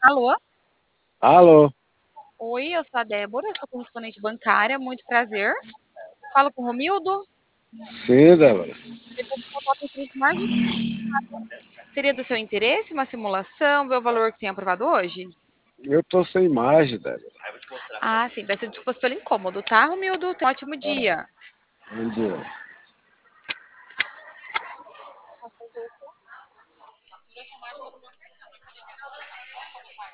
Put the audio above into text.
Alô? Alô? Oi, eu sou a Débora, sou correspondente bancária, muito prazer. Falo com o Romildo. Sim, Débora. Depois de contato referente à margem, seria do seu interesse uma simulação, ver o valor que tem aprovado hoje? Eu tô sem imagem, Débora. Ah, sim, peço desculpas pelo incômodo, tá, Romildo? Tenha um ótimo dia. Bom dia.